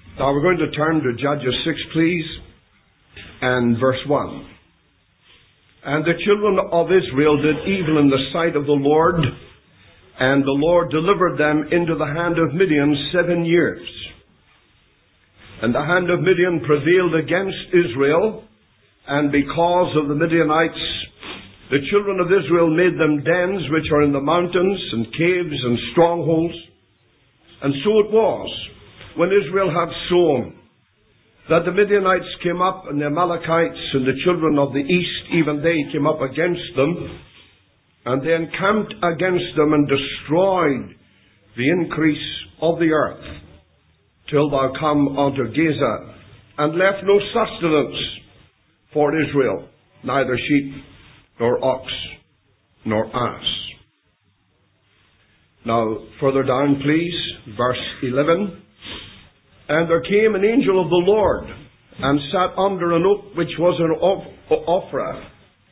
Now we're going to turn to Judges 6, please, and verse 1. And the children of Israel did evil in the sight of the Lord, and the Lord delivered them into the hand of Midian 7 years. And the hand of Midian prevailed against Israel, and because of the Midianites, the children of Israel made them dens which are in the mountains, and caves, and strongholds. And so it was, when Israel had sown, that the Midianites came up, and the Amalekites, and the children of the east, even they came up against them, and they encamped against them, and destroyed the increase of the earth, till thou come unto Gaza, and left no sustenance for Israel, neither sheep, nor ox, nor ass. Now, further down, please, verse 11. And there came an angel of the Lord, and sat under an oak which was an Ophrah,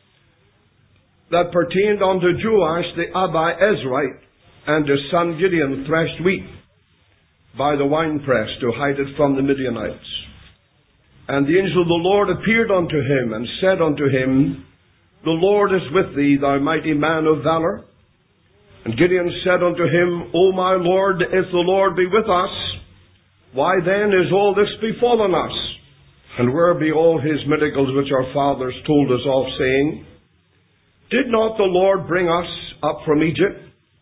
that pertained unto Joash the Abiezrite, and his son Gideon threshed wheat by the winepress to hide it from the Midianites. And the angel of the Lord appeared unto him, and said unto him, The Lord is with thee, thou mighty man of valor. And Gideon said unto him, O my Lord, if the Lord be with us, why then is all this befallen us? And where be all his miracles which our fathers told us of, saying, Did not the Lord bring us up from Egypt?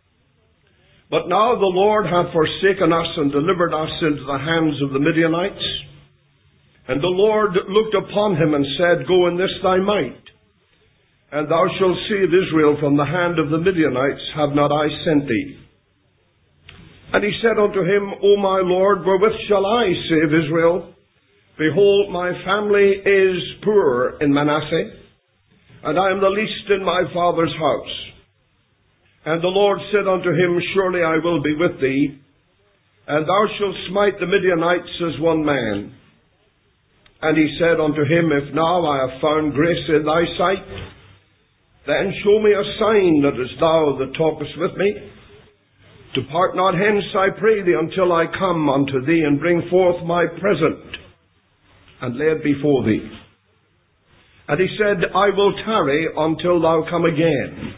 But now the Lord hath forsaken us, and delivered us into the hands of the Midianites. And the Lord looked upon him, and said, Go in this thy might, and thou shalt save Israel from the hand of the Midianites. Have not I sent thee? And he said unto him, O my Lord, wherewith shall I save Israel? Behold, my family is poor in Manasseh, and I am the least in my father's house. And the Lord said unto him, Surely I will be with thee, and thou shalt smite the Midianites as one man. And he said unto him, If now I have found grace in thy sight, then show me a sign that is thou that talkest with me. Depart not hence, I pray thee, until I come unto thee, and bring forth my present, and lay it before thee. And he said, I will tarry until thou come again.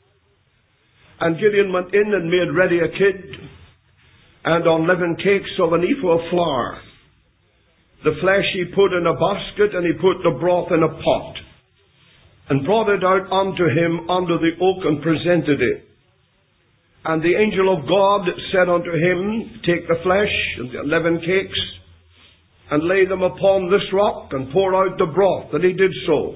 And Gideon went in and made ready a kid, and unleavened cakes of an ephah of flour. The flesh he put in a basket, and he put the broth in a pot, and brought it out unto him under the oak, and presented it. And the angel of God said unto him, Take the flesh and the unleavened cakes, and lay them upon this rock, and pour out the broth. And he did so.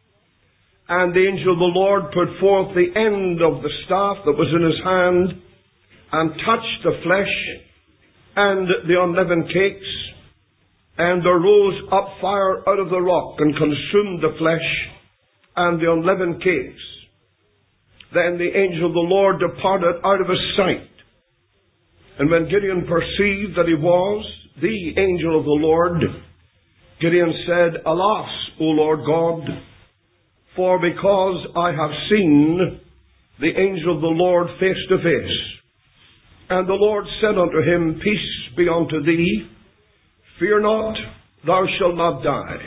And the angel of the Lord put forth the end of the staff that was in his hand, and touched the flesh and the unleavened cakes, and there rose up fire out of the rock, and consumed the flesh and the unleavened cakes. Then the angel of the Lord departed out of his sight. And when Gideon perceived that he was the angel of the Lord, Gideon said, Alas, O Lord God, for because I have seen the angel of the Lord face to face. And the Lord said unto him, Peace be unto thee, fear not, thou shalt not die.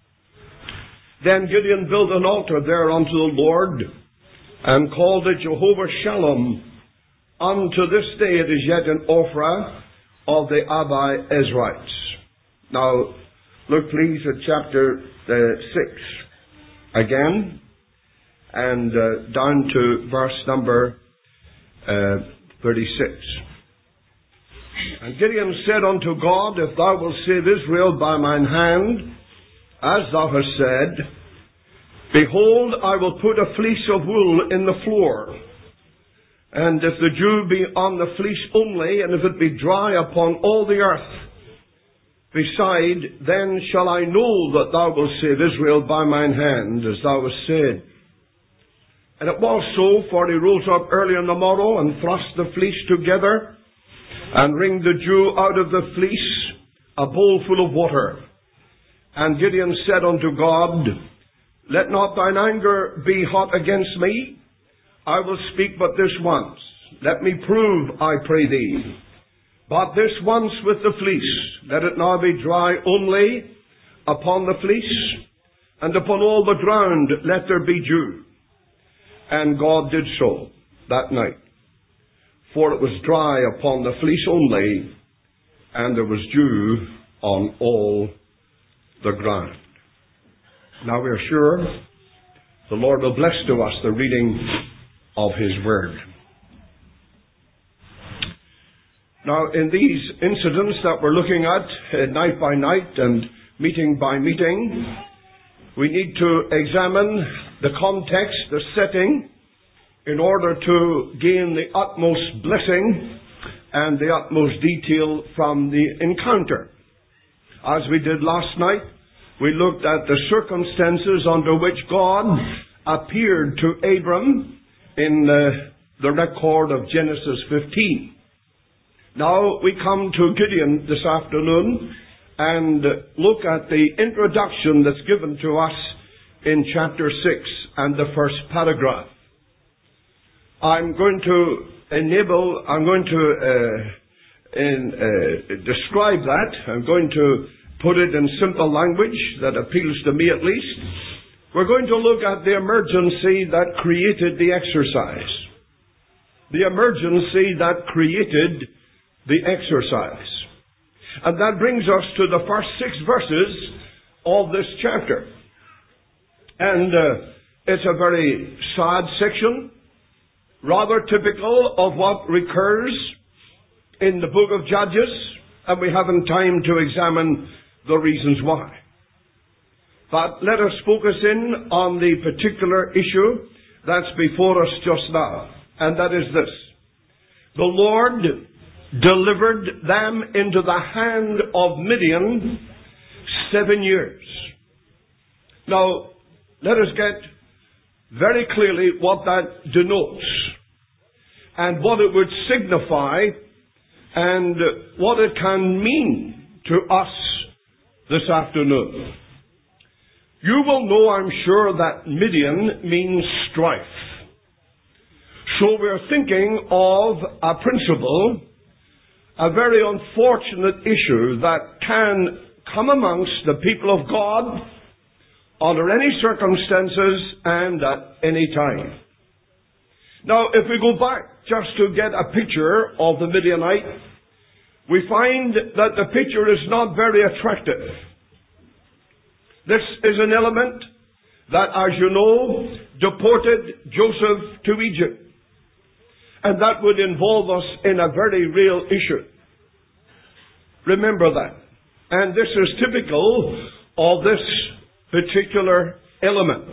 Then Gideon built an altar there unto the Lord, and called it Jehovah Shalom. Unto this day it is yet an Ophrah of the Abiezrites. Now, look please at chapter 6 again, and down to verse number 36. And Gideon said unto God, If thou wilt save Israel by mine hand, as thou hast said, behold, I will put a fleece of wool in the floor. And if the dew be on the fleece only, and if it be dry upon all the earth beside, then shall I know that thou wilt save Israel by mine hand, as thou hast said. And it was so, for he rose up early on the morrow, and thrust the fleece together, and wringed the dew out of the fleece, a bowl full of water. And Gideon said unto God, Let not thine anger be hot against me. I will speak but this once. Let me prove, I pray thee, But this once with the fleece, let it now be dry only upon the fleece, and upon all the ground let there be dew. And God did so that night. For it was dry upon the fleece only, and there was dew on all the ground. Now we are sure the Lord will bless to us the reading of His Word. Now, in these incidents that we're looking at, night by night and meeting by meeting, we need to examine the context, the setting, in order to gain the utmost blessing and the utmost detail from the encounter. As we did last night, we looked at the circumstances under which God appeared to Abram in the record of Genesis 15. Now we come to Gideon this afternoon and look at the introduction that's given to us in chapter 6 and the first paragraph. I'm going to describe that. I'm going to put it in simple language that appeals to me at least. We're going to look at the emergency that created the exercise. The emergency that created the exercise. And that brings us to the first 6 verses of this chapter. And it's a very sad section, rather typical of what recurs in the book of Judges, and we haven't time to examine the reasons why. But let us focus in on the particular issue that's before us just now, and that is this. The Lord delivered them into the hand of Midian 7 years. Now, let us get very clearly what that denotes and what it would signify and what it can mean to us this afternoon. You will know, I'm sure, that Midian means strife. So we're thinking of a principle, a very unfortunate issue that can come amongst the people of God under any circumstances and at any time. Now, if we go back just to get a picture of the Midianite, we find that the picture is not very attractive. This is an element that, as you know, deported Joseph to Egypt. And that would involve us in a very real issue. Remember that. And this is typical of this particular element.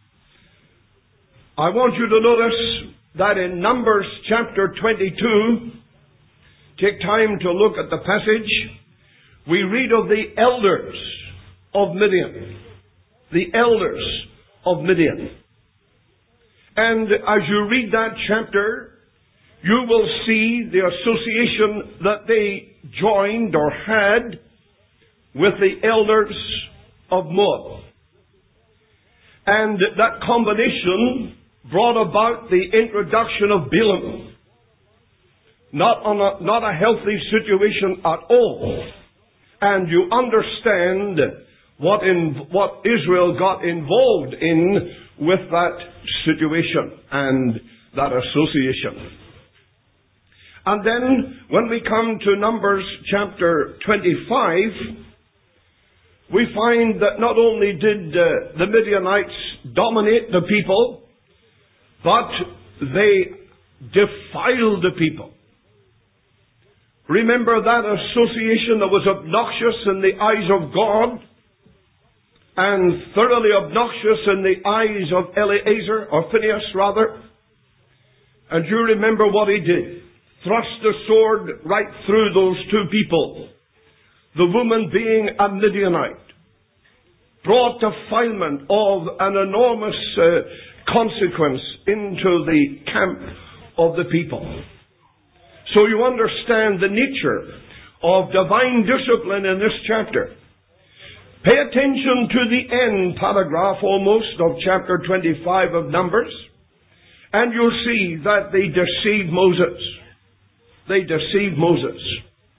I want you to notice that in Numbers chapter 22, take time to look at the passage, we read of the elders of Midian. The elders of Midian. And as you read that chapter, you will see the association that they joined or had with the elders of Moab. And that combination brought about the introduction of Balaam. Not a healthy situation at all. And you understand what Israel got involved in with that situation and that association. And then, when we come to Numbers chapter 25, we find that not only did the Midianites dominate the people, but they defiled the people. Remember that association that was obnoxious in the eyes of God and thoroughly obnoxious in the eyes of Eleazar, or Phinehas rather. And you remember what he did. Thrust the sword right through those two people. The woman being a Midianite. Brought defilement of an enormous consequence into the camp of the people. So you understand the nature of divine discipline in this chapter. Pay attention to the end paragraph almost of chapter 25 of Numbers, and you'll see that they deceived Moses. They deceived Moses.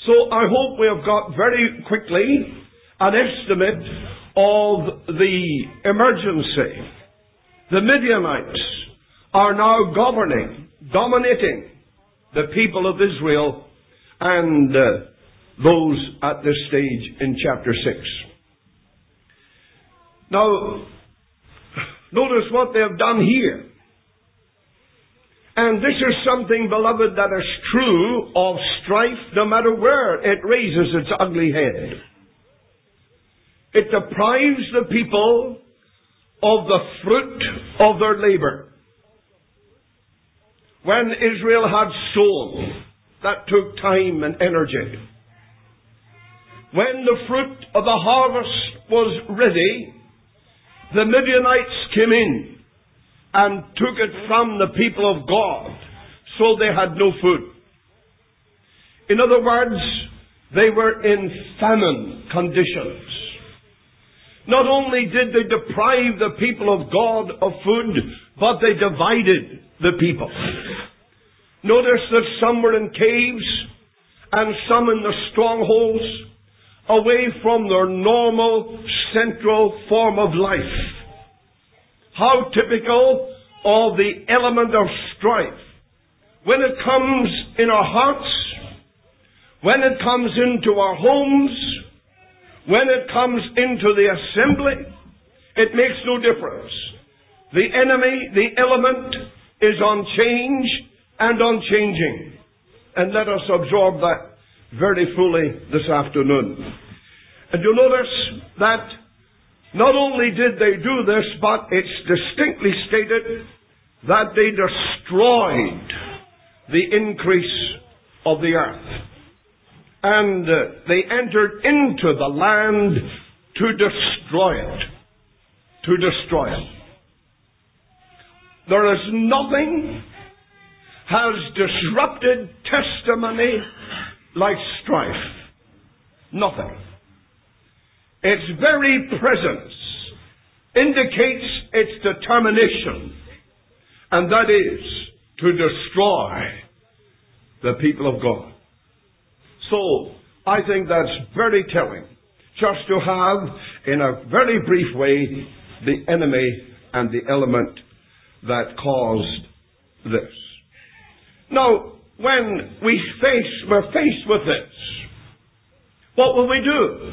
So I hope we have got very quickly an estimate of the emergency. The Midianites are now dominating the people of Israel and those at this stage in chapter 6. Now, notice what they have done here. And this is something, beloved, that is true of strife no matter where it raises its ugly head. It deprives the people of the fruit of their labor. When Israel had sown, that took time and energy. When the fruit of the harvest was ready, the Midianites came in and took it from the people of God, so they had no food. In other words, they were in famine conditions. Not only did they deprive the people of God of food, but they divided the people. Notice that some were in caves and some in the strongholds, away from their normal central form of life. How typical of the element of strife. When it comes in our hearts, when it comes into our homes, when it comes into the assembly, it makes no difference. The enemy, the element, is on change and unchanging. And let us absorb that very fully this afternoon. And you'll notice that not only did they do this, but it's distinctly stated that they destroyed the increase of the earth. And they entered into the land to destroy it. To destroy it. There is nothing has disrupted testimony like strife. Nothing. Its very presence indicates its determination, and that is to destroy the people of God. So, I think that's very telling, just to have, in a very brief way, the enemy and the element that caused this. Now, when we're faced with this, what will we do?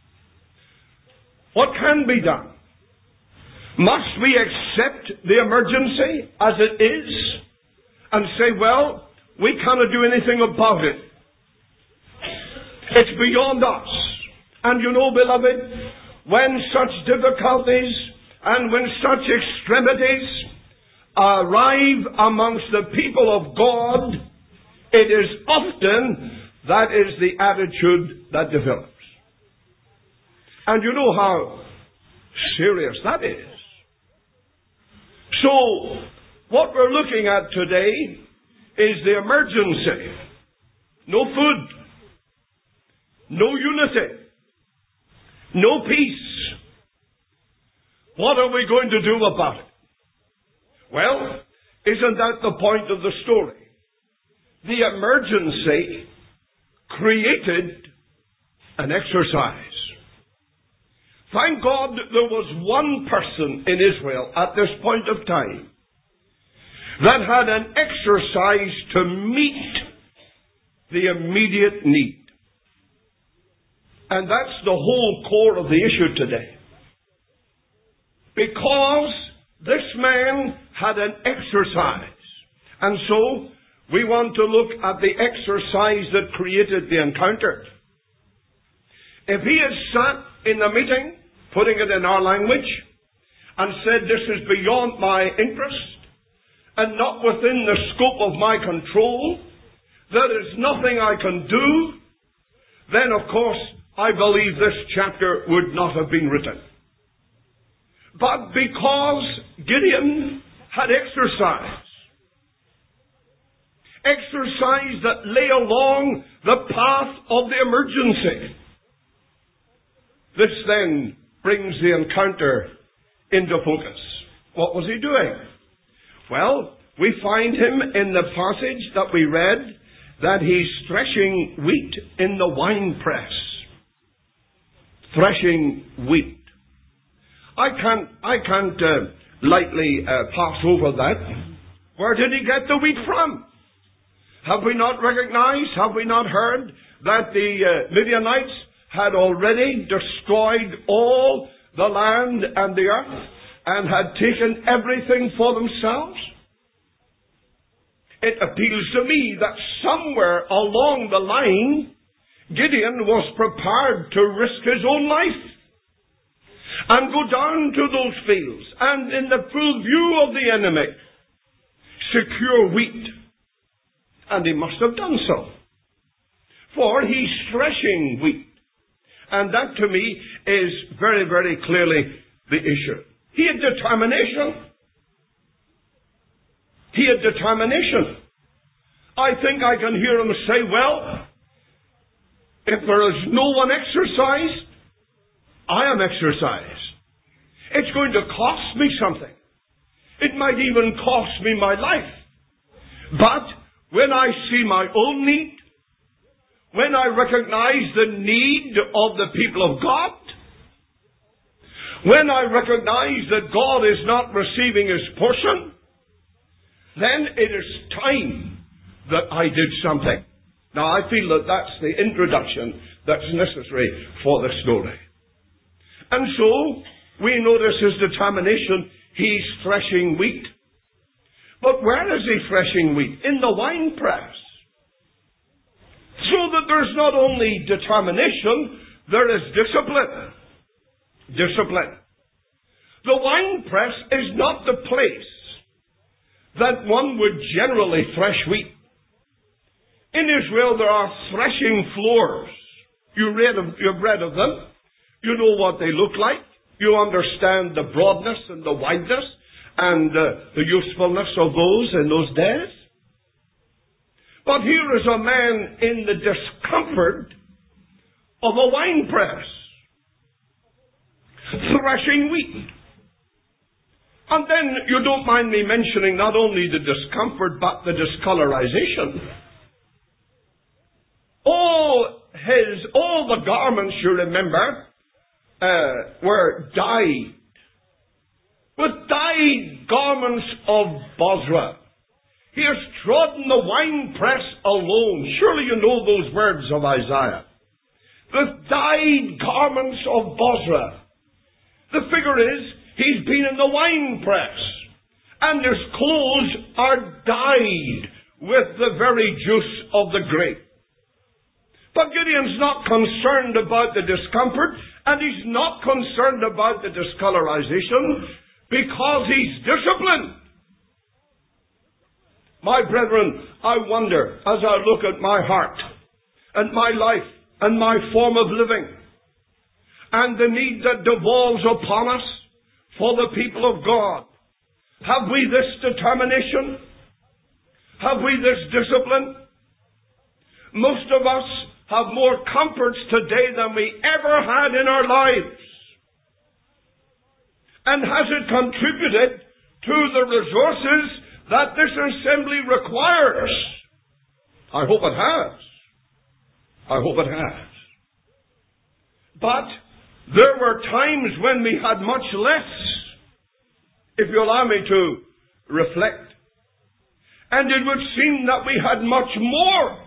What can be done? Must we accept the emergency as it is and say, well, we cannot do anything about it? It's beyond us. And you know, beloved, when such difficulties and when such extremities arrive amongst the people of God, it is often that is the attitude that develops. And you know how serious that is. So, what we're looking at today is the emergency. No food. No unity. No peace. What are we going to do about it? Well, isn't that the point of the story? The emergency created an exercise. Thank God there was one person in Israel at this point of time that had an exercise to meet the immediate need. And that's the whole core of the issue today. Because this man had an exercise. And so, we want to look at the exercise that created the encounter. If he had sat in the meeting, putting it in our language, and said, this is beyond my interest, and not within the scope of my control, there is nothing I can do, then of course, I believe this chapter would not have been written. But because Gideon had exercise that lay along the path of the emergency, this then brings the encounter into focus. What was he doing? Well, we find him in the passage that we read that he's threshing wheat in the winepress. Threshing wheat. I can't lightly pass over that. Where did he get the wheat from? Have we not recognized, have we not heard that the Midianites had already destroyed all the land and the earth and had taken everything for themselves? It appeals to me that somewhere along the line, Gideon was prepared to risk his own life and go down to those fields and, in the full view of the enemy, secure wheat. And he must have done so. For he's threshing wheat. And that to me is very, very clearly the issue. He had determination. He had determination. I think I can hear him say, well, if there is no one exercised, I am exercised. It's going to cost me something. It might even cost me my life. But when I see my own need, when I recognize the need of the people of God, when I recognize that God is not receiving his portion, then it is time that I did something. Now I feel that that's the introduction that's necessary for the story. And so, we notice his determination. He's threshing wheat. But where is he threshing wheat? In the winepress. So that there's not only determination, there is discipline. Discipline. The winepress is not the place that one would generally thresh wheat. In Israel there are threshing floors. You've read of them. You know what they look like. You understand the broadness and the wideness and the usefulness of those in those days. But here is a man in the discomfort of a winepress, threshing wheat. And then you don't mind me mentioning not only the discomfort, but the discolorization. All the garments, you remember, were dyed with dyed garments of Bozrah. He has trodden the winepress alone. Surely you know those words of Isaiah. With dyed garments of Bozrah. The figure is, he's been in the winepress, and his clothes are dyed with the very juice of the grape. But Gideon's not concerned about the discomfort, and he's not concerned about the discolorization, because he's disciplined. My brethren, I wonder, as I look at my heart, and my life, and my form of living, and the need that devolves upon us for the people of God, have we this determination? Have we this discipline? Most of us have more comforts today than we ever had in our lives. And has it contributed to the resources that this assembly requires? I hope it has. I hope it has. But there were times when we had much less, if you allow me to reflect. And it would seem that we had much more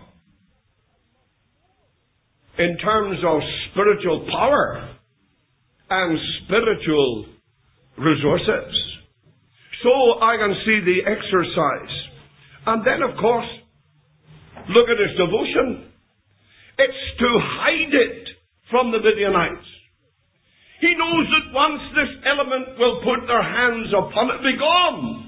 in terms of spiritual power and spiritual resources. So I can see the exercise. And then, of course, look at his devotion. It's to hide it from the Midianites. He knows that once this element will put their hands upon it, be gone.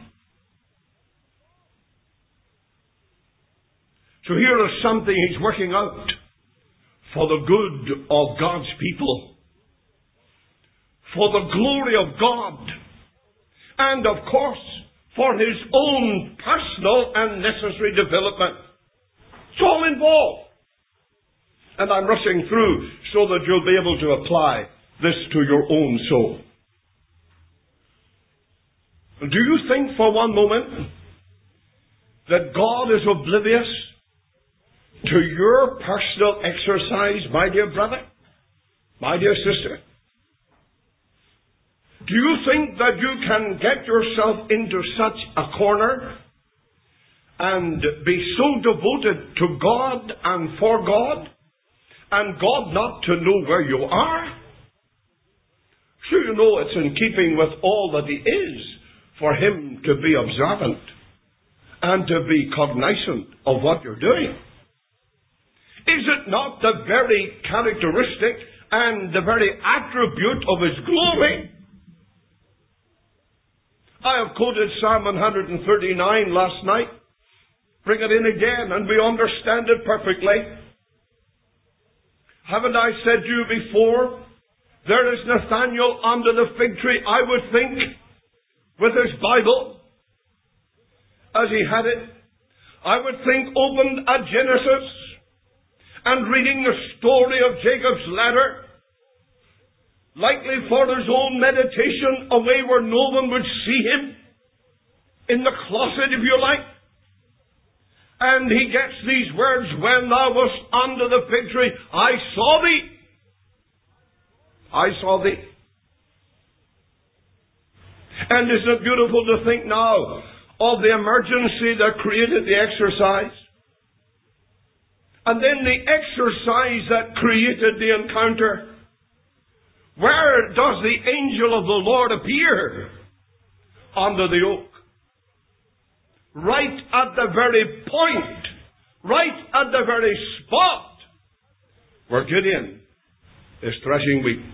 So here is something he's working out for the good of God's people, for the glory of God, and of course, for his own personal and necessary development. It's all involved. And I'm rushing through so that you'll be able to apply this to your own soul. Do you think for one moment that God is oblivious to your personal exercise, my dear brother, my dear sister? Do you think that you can get yourself into such a corner and be so devoted to God and for God, and God not to know where you are? Sure, you know it's in keeping with all that He is for Him to be observant and to be cognizant of what you're doing. Is it not the very characteristic and the very attribute of His glory? I have quoted Psalm 139 last night. Bring it in again and we understand it perfectly. Haven't I said to you before, there is Nathaniel under the fig tree, I would think, with his Bible, as he had it, I would think opened at Genesis and reading the story of Jacob's ladder, likely for his own meditation, away where no one would see him, in the closet, if you like. And he gets these words, when thou wast under the fig tree, I saw thee. I saw thee. And isn't it beautiful to think now of the emergency that created the exercise? And then the exercise that created the encounter. Where does the angel of the Lord appear? Under the oak. Right at the very point, right at the very spot where Gideon is threshing wheat.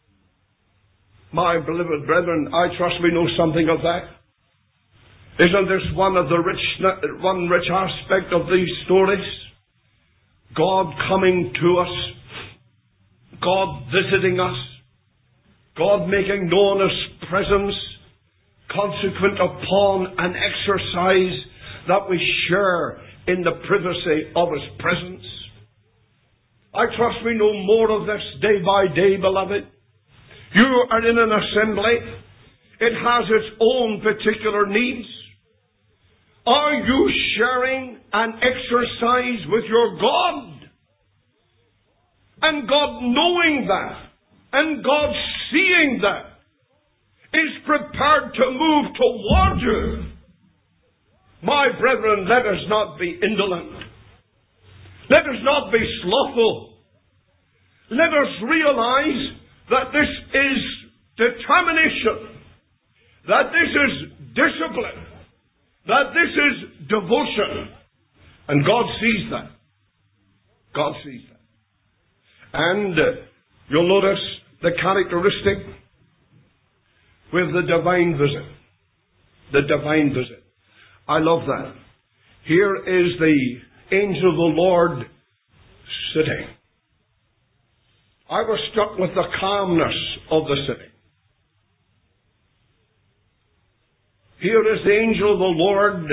My beloved brethren, I trust we know something of that. Isn't this one rich aspect of these stories? God coming to us, God visiting us, God making known His presence, consequent upon an exercise that we share in the privacy of His presence. I trust we know more of this day by day, beloved. You are in an assembly. It has its own particular needs. Are you sharing an exercise with your God? And God knowing that, and God seeing that, is prepared to move toward you. My brethren, let us not be indolent. Let us not be slothful. Let us realize that this is determination, that this is discipline, that this is devotion. And God sees that. God sees that. And you'll notice the characteristic with the divine visit. The divine visit. I love that. Here is the angel of the Lord sitting. I was struck with the calmness of the sitting. Here is the angel of the Lord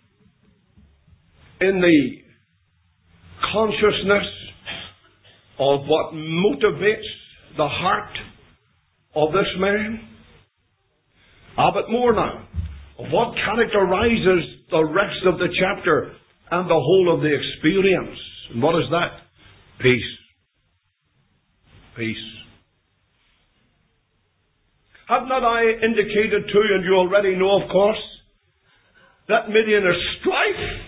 in the consciousness of what motivates the heart of this man. But more now, of what characterizes the rest of the chapter and the whole of the experience. And what is that? Peace. Peace. Have not I indicated to you, and you already know, of course, that Midian is strife?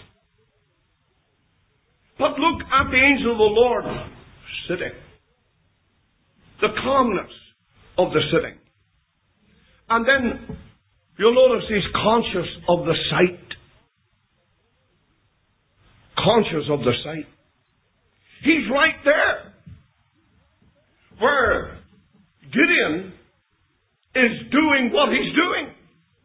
But look at the angel of the Lord sitting. The calmness of the sitting. And then you'll notice he's conscious of the sight. Conscious of the sight. He's right there where Gideon is doing what he's doing.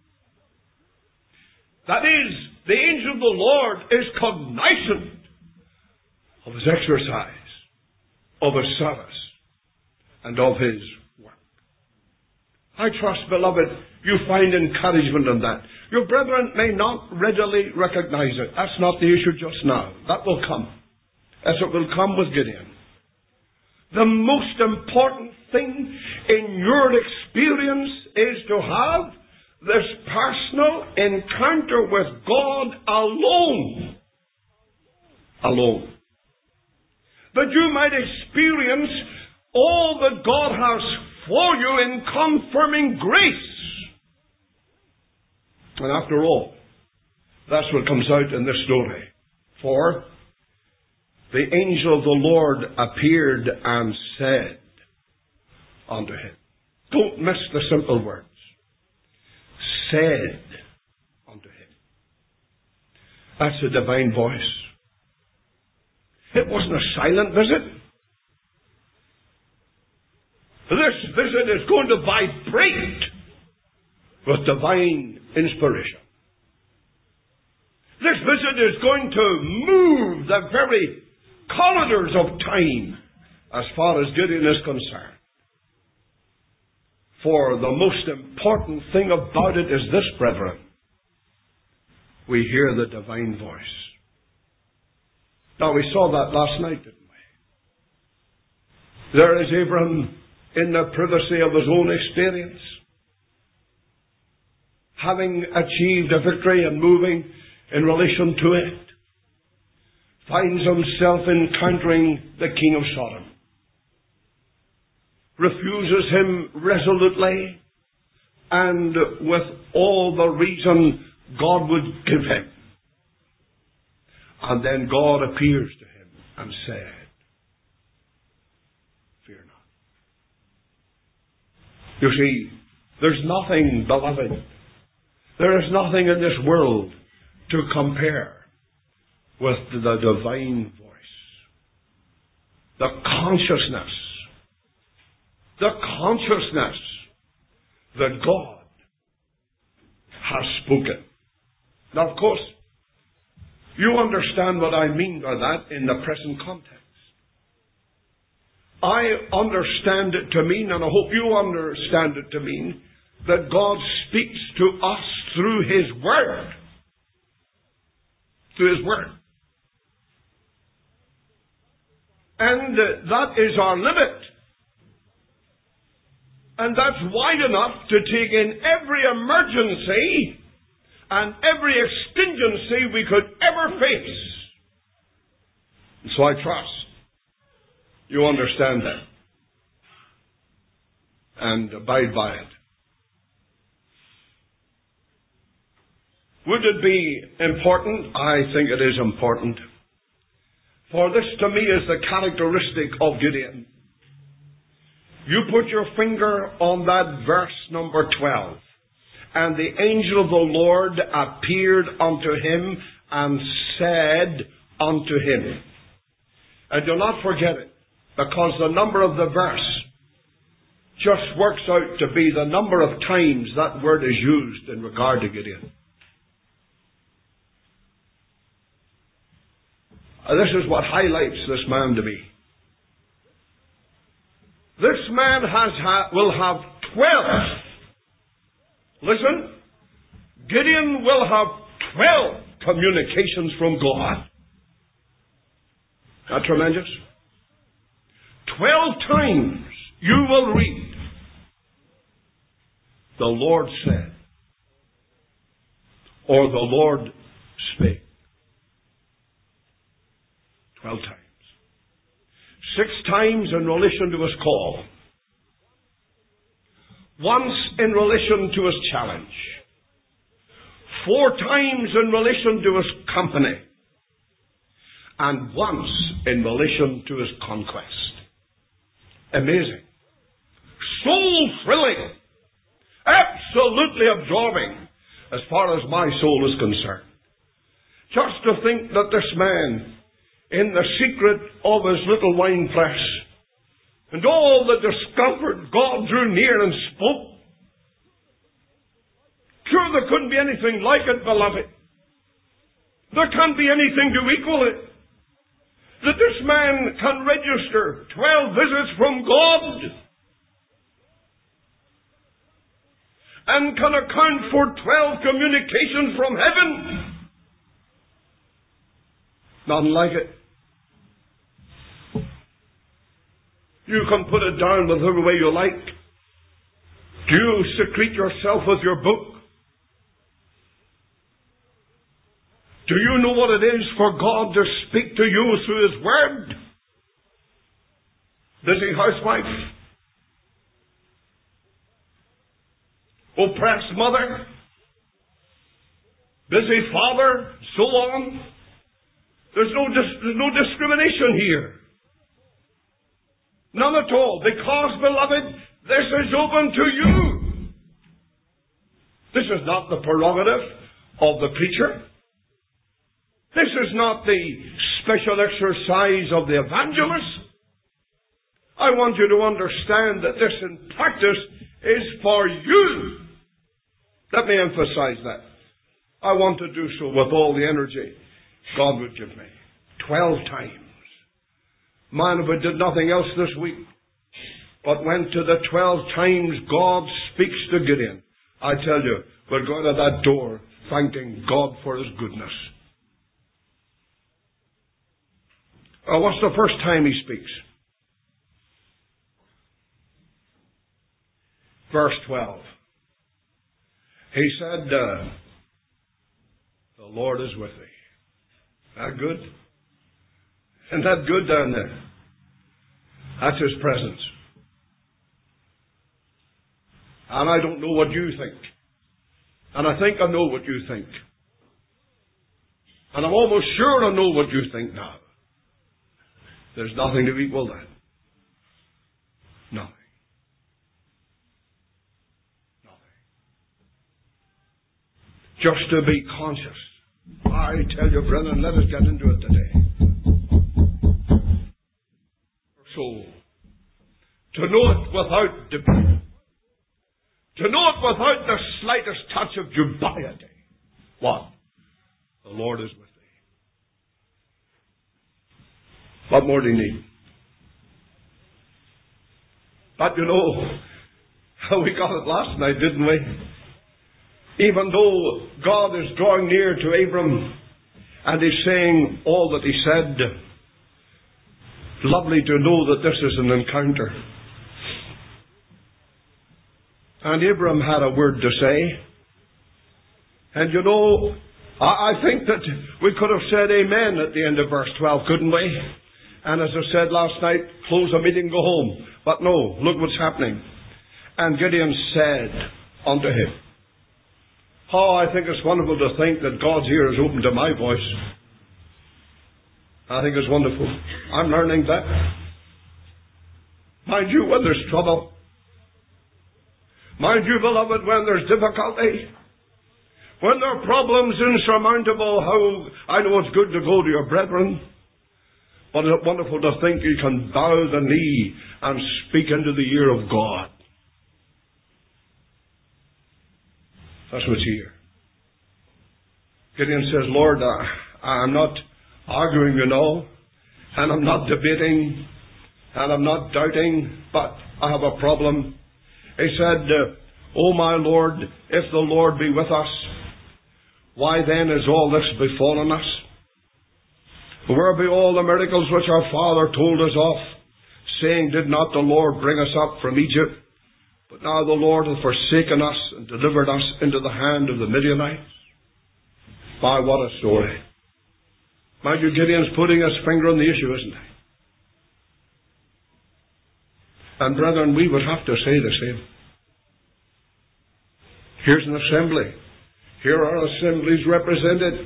That is, the angel of the Lord is cognizant of his exercise, of his service, and of his work. I trust, beloved, you find encouragement in that. Your brethren may not readily recognize it. That's not the issue just now. That will come, as it will come with Gideon. The most important thing in your experience is to have this personal encounter with God alone. Alone. that you might experience all that God has for you in confirming grace. And after all, that's what comes out in this story. For the angel of the Lord appeared and said unto him. Don't miss the simple words. Said unto him. That's a divine voice. It wasn't a silent visit. This visit is going to vibrate with divine inspiration. This visit is going to move the very corridors of time as far as Gideon is concerned. For the most important thing about it is this, brethren. We hear the divine voice. Now, we saw that last night, didn't we? There is Abraham in the privacy of his own experience, having achieved a victory and moving in relation to it, finds himself encountering the king of Sodom, refuses him resolutely and with all the reason God would give him. And then God appears to him and said, fear not. You see, there's nothing, beloved, there is nothing in this world to compare with the divine voice. The consciousness that God has spoken. Now, of course, you understand what I mean by that in the present context. I understand it to mean, and I hope you understand it to mean, that God speaks to us through His Word. Through His Word. And that is our limit. And that's wide enough to take in every emergency and every exigency we could ever face. And so I trust you understand that and abide by it. Would it be important? I think it is important. For this to me is the characteristic of Gideon. You put your finger on that verse number 12. And the angel of the Lord appeared unto him and said unto him. And do not forget it, because the number of the verse just works out to be the number of times that word is used in regard to Gideon. This is what highlights this man to me. This man will have 12. Listen, Gideon will have 12 communications from God. Not tremendous? 12 times you will read, the Lord said, or the Lord spake. 12 times. 6 times in relation to his call. Once in relation to his challenge. 4 times in relation to his company. And once in relation to his conquest. Amazing. Soul thrilling. Absolutely absorbing as far as my soul is concerned. Just to think that this man, in the secret of his little wine press, and all the discomfort, God drew near and spoke. Sure, there couldn't be anything like it, beloved. There can't be anything to equal it. That this man can register 12 visits from God and can account for 12 communications from heaven. Nothing like it. You can put it down whichever way you like. Do you secrete yourself with your book? Do you know what it is for God to speak to you through His Word? Busy housewife? Oppressed mother? Busy father? So on? There's no discrimination here. None at all. Because, beloved, this is open to you. This is not the prerogative of the preacher. This is not the special exercise of the evangelist. I want you to understand that this in practice is for you. Let me emphasize that. I want to do so with all the energy God would give me. 12 times. Man, if I did nothing else this week, but went to the 12 times God speaks to Gideon, I tell you, we're going to that door thanking God for His goodness. What's the first time He speaks? Verse 12. He said, the Lord is with thee. That good? Isn't that good down there? That's His presence. And I don't know what you think. And I think I know what you think. And I'm almost sure I know what you think now. There's nothing to equal that. Nothing. Just to be conscious. I tell you, brethren, let us get into it today. So, to know it without debate. To know it without the slightest touch of dubiety. What? The Lord is with thee. What more do you need? But you know, we got it last night, didn't we? Even though God is drawing near to Abram and He's saying all that He said, lovely to know that this is an encounter. And Abram had a word to say. And you know, I think that we could have said amen at the end of verse 12, couldn't we? And as I said last night, close the meeting, go home. But no, look what's happening. And Gideon said unto him, oh, I think it's wonderful to think that God's ear is open to my voice. I think it's wonderful. I'm learning that. Mind you, when there's trouble. Mind you, beloved, when there's difficulty. When there are problems insurmountable, how I know it's good to go to your brethren. But it's wonderful to think you can bow the knee and speak into the ear of God. That's what's here. Gideon says, Lord, I'm not arguing, you know, and I'm not debating, and I'm not doubting, but I have a problem. He said, O my Lord, if the Lord be with us, why then is all this befallen us? Where be all the miracles which our father told us of, saying, did not the Lord bring us up from Egypt? But now the Lord hath forsaken us and delivered us into the hand of the Midianites. By what a story. Mind you, Gideon's putting his finger on the issue, isn't he? And brethren, we would have to say the same. Here's an assembly. Here are assemblies represented.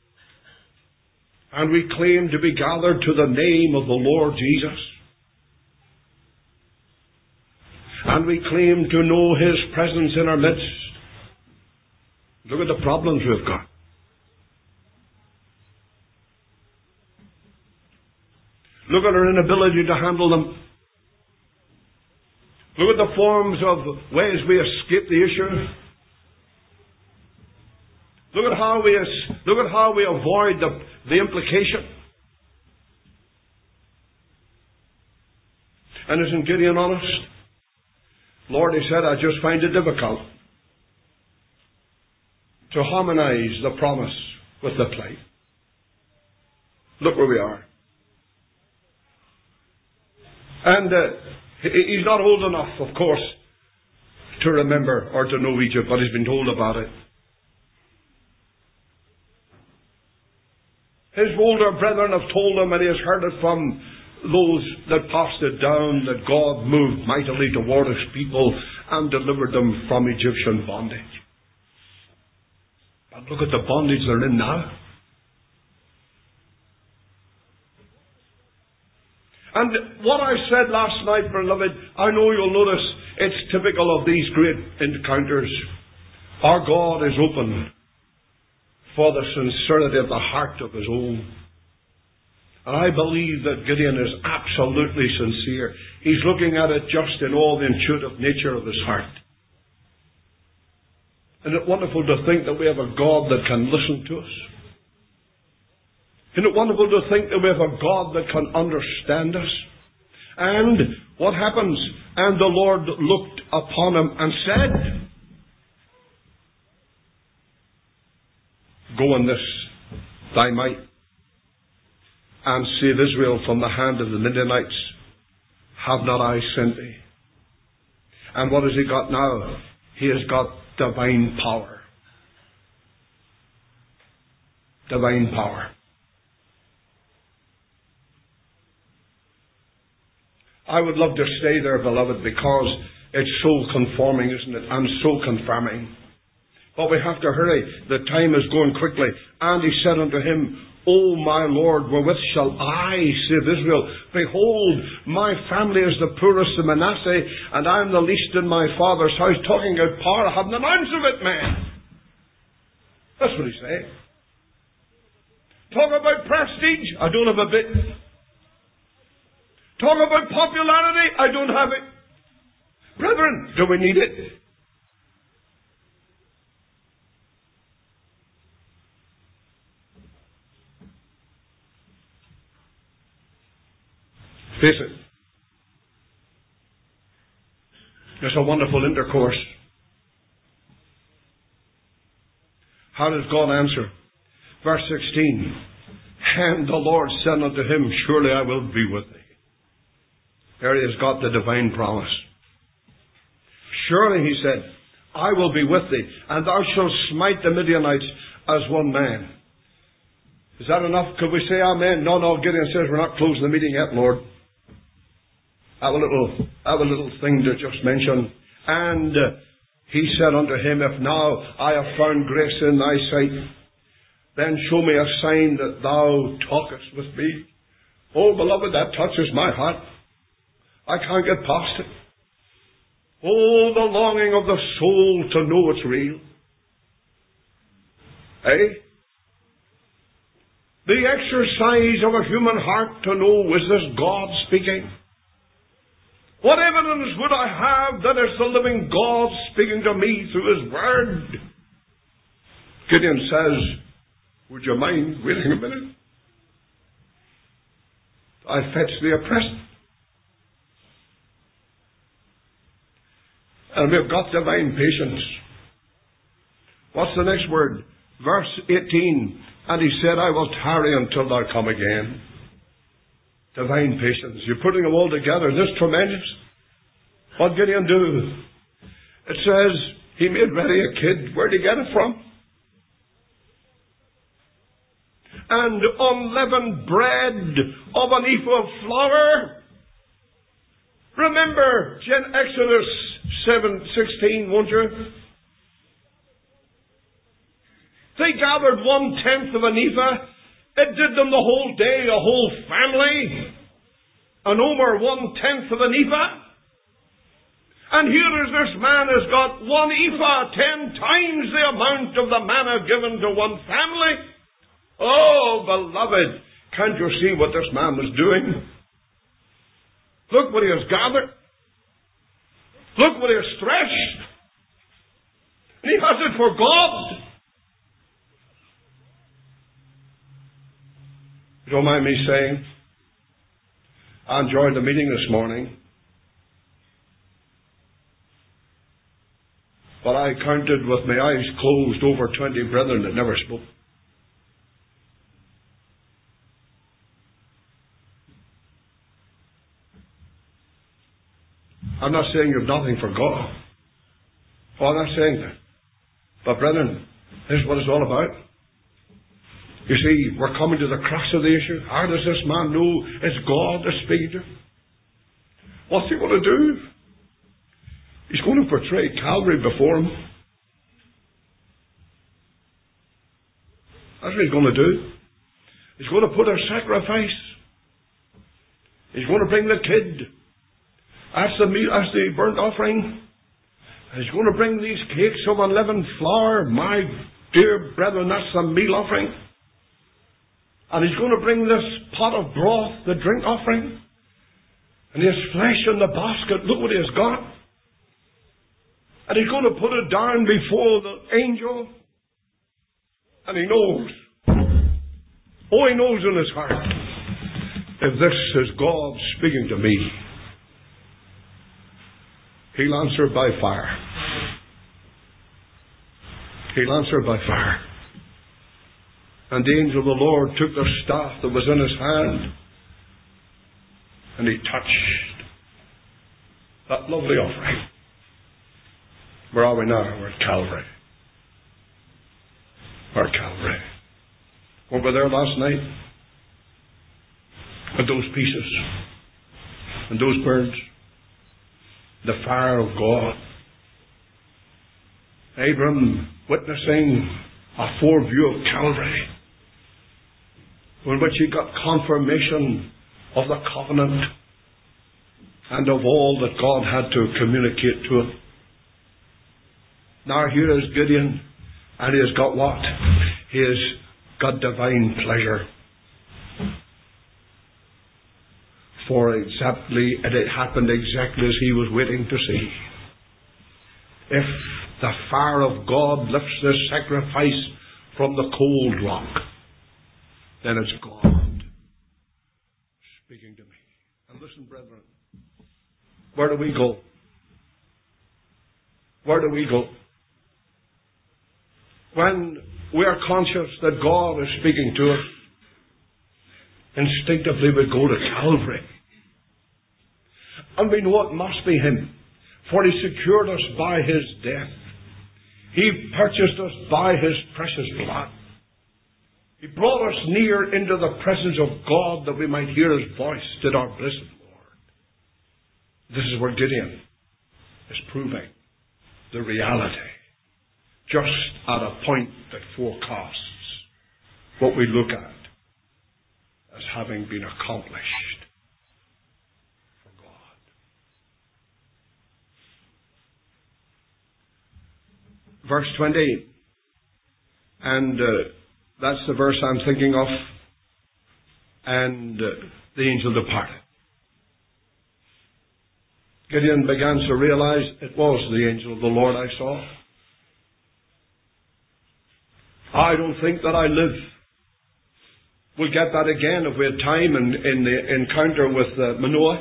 And we claim to be gathered to the name of the Lord Jesus. And we claim to know His presence in our midst. Look at the problems we've got. Look at our inability to handle them. Look at the forms of ways we escape the issue. Look at how we avoid the implication. And isn't Gideon honest? Lord, he said, I just find it difficult to harmonize the promise with the plight. Look where we are. And he's not old enough, of course, to remember or to know Egypt, but he's been told about it. His older brethren have told him, and he has heard it from those that passed it down that God moved mightily toward His people and delivered them from Egyptian bondage. But look at the bondage they're in now. And what I said last night, beloved, I know you'll notice it's typical of these great encounters. Our God is open for the sincerity of the heart of His own. And I believe that Gideon is absolutely sincere. He's looking at it just in all the intuitive nature of his heart. Isn't it wonderful to think that we have a God that can listen to us? Isn't it wonderful to think that we have a God that can understand us? And what happens? And the Lord looked upon him and said, "Go in this thy might, and save Israel from the hand of the Midianites. Have not I sent thee?" And what has he got now? He has got divine power. Divine power. I would love to stay there, beloved, because it's so conforming, isn't it? And so confirming. But we have to hurry. The time is going quickly. And he said unto him, "O my Lord, wherewith shall I save Israel? Behold, my family is the poorest of Manasseh, and I am the least in my father's house." Talking about power, I haven't an ounce of it, man. That's what he's saying. Talk about prestige, I don't have a bit. Talk about popularity, I don't have it. Brethren, do we need it? Face it. There's a wonderful intercourse. How does God answer? Verse 16. And the Lord said unto him, "Surely I will be with thee." There he has got the divine promise. "Surely," he said, "I will be with thee, and thou shalt smite the Midianites as one man." Is that enough? Could we say amen? No, Gideon says, "We're not closing the meeting yet, Lord. I have a little thing to just mention." And he said unto him, "If now I have found grace in thy sight, then show me a sign that thou talkest with me." Oh, beloved, that touches my heart. I can't get past it. Oh, the longing of the soul to know it's real. Eh? The exercise of a human heart to know, is this God speaking? What evidence would I have that it's the living God speaking to me through His Word? Gideon says, "Would you mind waiting a minute? I fetch thee a present." And we've got divine patience. What's the next word? Verse 18. And he said, "I will tarry until thou come again." Divine patience. You're putting them all together. Isn't this tremendous? What did Gideon do? It says he made ready a kid. Where did he get it from? And unleavened bread of an ephah of flour. Remember Exodus 7:16, won't you? They gathered 1/10 of an ephah. It did them the whole day, a whole family. An omer, 1/10 of an ephah. And here is this man has got 1 ephah, 10 times the amount of the manna given to one family. Oh, beloved, can't you see what this man was doing? Look what he has gathered. Look what he has threshed. And he has it for God. You don't mind me saying, I enjoyed the meeting this morning, but I counted with my eyes closed over 20 brethren that never spoke. I'm not saying you have nothing for God. Oh, I'm not saying that. But brethren, this is what it's all about. You see, we're coming to the crux of the issue. How does this man know it's God that's speaking to him? What's he going to do? He's going to portray Calvary before him. That's what he's going to do. He's going to put a sacrifice. He's going to bring the kid. That's the burnt offering. And he's going to bring these cakes of unleavened flour. My dear brethren, that's the meal offering. And he's going to bring this pot of broth, the drink offering. And his flesh in the basket. Look what he has got. And he's going to put it down before the angel. And he knows. Oh, he knows in his heart. If this is God speaking to me, he'll answer by fire. He'll answer by fire. And the angel of the Lord took the staff that was in his hand, and he touched that lovely offering. Where are we now? We're at Calvary. We're at Calvary. We were there last night. And those pieces. And those birds. The fire of God. Abram witnessing a foreview of Calvary, in which he got confirmation of the covenant and of all that God had to communicate to him. Now here is Gideon, and he has got what? He has got divine pleasure. For it happened exactly as he was waiting to see. If the fire of God lifts this sacrifice from the cold rock, then it's God speaking to me. And listen, brethren, where do we go? Where do we go? When we are conscious that God is speaking to us, instinctively we go to Calvary. And we know it must be Him, for He secured us by His death. He purchased us by His precious blood. He brought us near into the presence of God that we might hear His voice, did our blessed Lord. This is where Gideon is proving the reality, just at a point that forecasts what we look at as having been accomplished for God. Verse 28, and that's the verse I'm thinking of, and the angel departed. Gideon began to realize it was the angel of the Lord I saw. I don't think that I live. We'll get that again if we had time in the encounter with Manoah.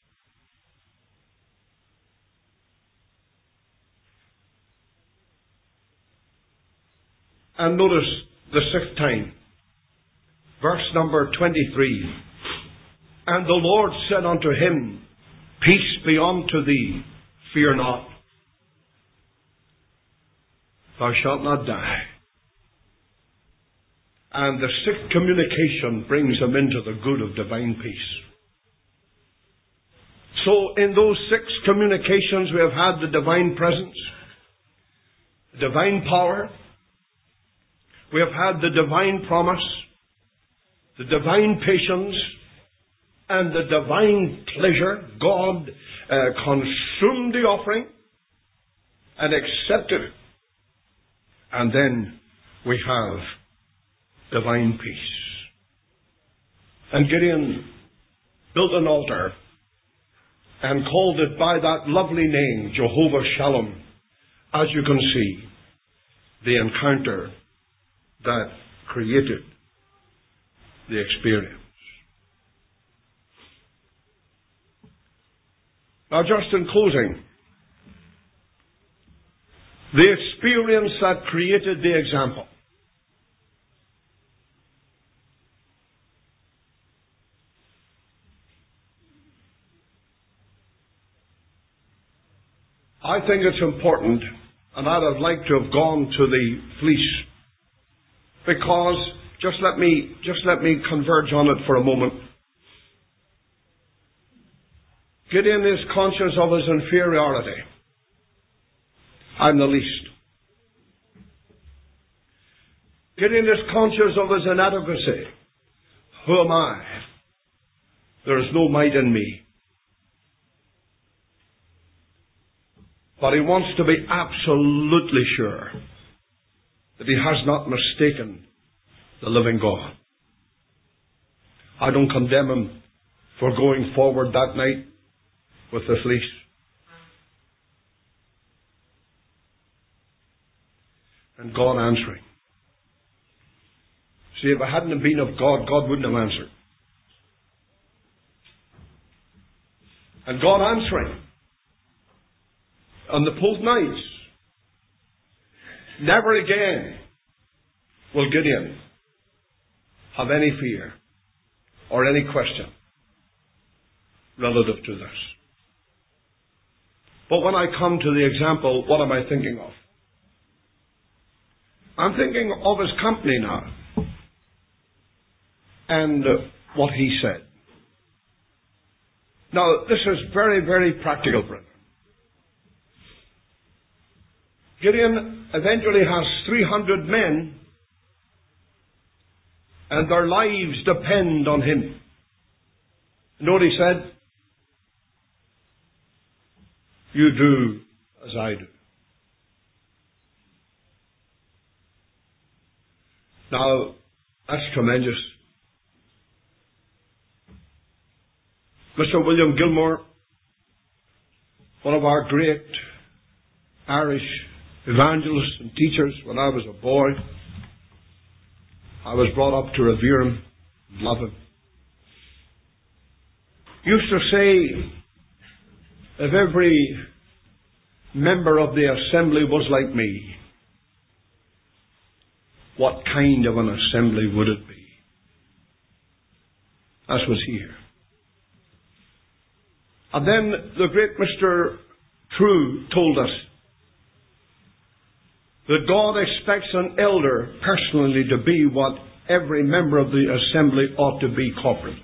And notice the sixth time, verse number 23. And the Lord said unto him, Peace be unto thee, fear not. Thou shalt not die. And the sixth communication brings him into the good of divine peace. So in those six communications we have had the divine presence, the divine power, we have had the divine promise, the divine patience, and the divine pleasure. God consumed the offering and accepted it. And then we have divine peace. And Gideon built an altar and called it by that lovely name, Jehovah Shalom. As you can see, the encounter that created the experience. Now, just in closing, the experience that created the example. I think it's important, and I'd have liked to have gone to the fleece, because Just let me converge on it for a moment. Gideon is conscious of his inferiority. I'm the least. Gideon is conscious of his inadequacy. Who am I? There is no might in me. But he wants to be absolutely sure that he has not mistaken the living God. I don't condemn him for going forward that night with the fleece. And God answering. See, if it hadn't been of God, God wouldn't have answered. And God answering. On the both nights, never again will Gideon have any fear or any question relative to this. But when I come to the example, what am I thinking of? I'm thinking of his company now and what he said. Now, this is very, very practical, brethren. Gideon eventually has 300 men, and their lives depend on him. You know what he said? You do as I do. Now, that's tremendous. Mr. William Gilmore, one of our great Irish evangelists and teachers, when I was a boy, I was brought up to revere him and love him, used to say, if every member of the assembly was like me, what kind of an assembly would it be? That was here. And then the great Mr. True told us that God expects an elder personally to be what every member of the assembly ought to be corporately.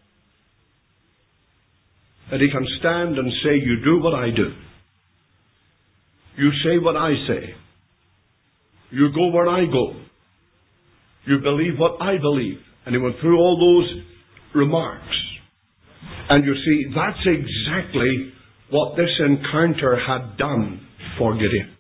That he can stand and say, you do what I do. You say what I say. You go where I go. You believe what I believe. And he went through all those remarks. And you see, that's exactly what this encounter had done for Gideon.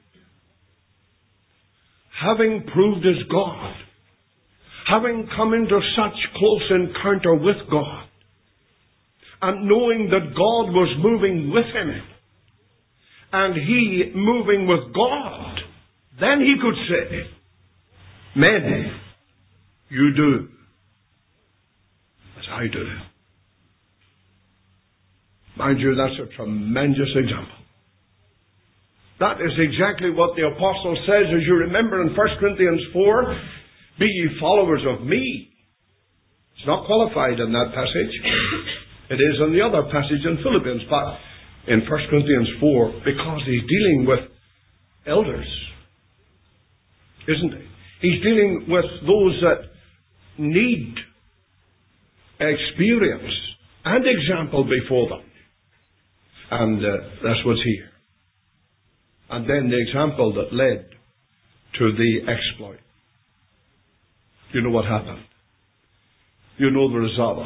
Having proved his God, having come into such close encounter with God, and knowing that God was moving with him, and he moving with God, then he could say, men, you do as I do. Mind you, that's a tremendous example. That is exactly what the apostle says, as you remember in 1 Corinthians 4, be ye followers of me. It's not qualified in that passage. It is in the other passage in Philippians, but in 1 Corinthians 4, because he's dealing with elders, isn't he? He's dealing with those that need experience and example before them. And that's what's here. And then the example that led to the exploit. You know what happened. You know the result.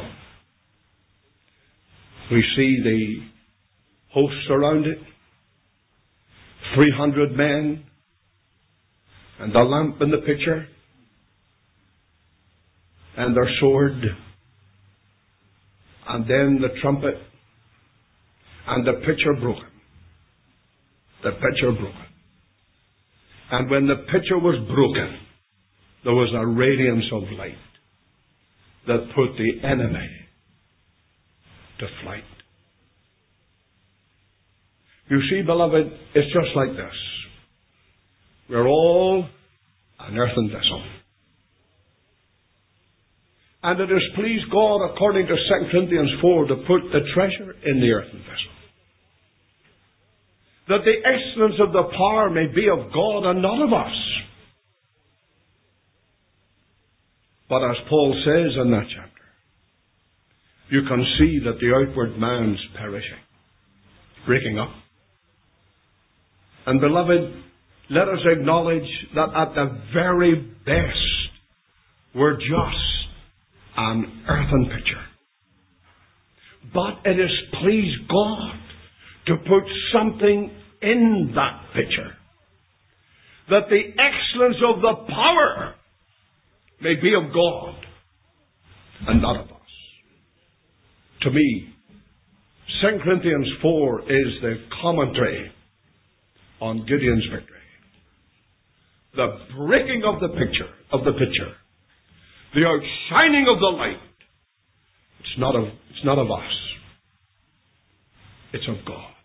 We see the hosts around it. 300 men. And the lamp in the picture. And their sword. And then the trumpet. And the pitcher broken. The pitcher broken. And when the pitcher was broken, there was a radiance of light that put the enemy to flight. You see, beloved, it's just like this. We're all an earthen vessel. And it has pleased God, according to 2 Corinthians 4, to put the treasure in the earthen vessel. That the excellence of the power may be of God and not of us. But as Paul says in that chapter, you can see that the outward man's perishing, breaking up. And beloved, let us acknowledge that at the very best, we're just an earthen picture. But it has pleased God to put something in that picture, that the excellence of the power may be of God and not of us. To me, 2 Corinthians 4 is the commentary on Gideon's victory. The breaking of the picture, the outshining of the light. It's not of us. It's of God.